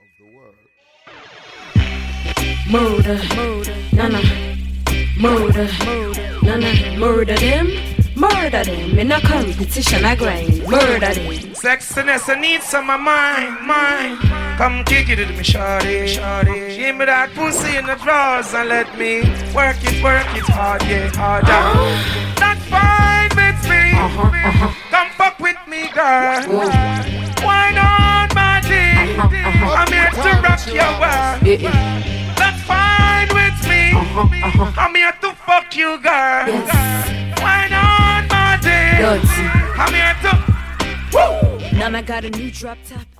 of the world. Murder, nana, murder, nana, murder them. Murder them, in a competition I grind. Murder them. Sexiness, I need some of mine. Come kick it to me, shawty. Give me that pussy in the drawers and let me work it hard, yeah, harder. That's fine with me. Come fuck with me, girl. Why not, my G? I'm here to rock your world. That's fine with me. I'm here to fuck you, girl. Why not, my G? I'm here to. Now I got a new drop top.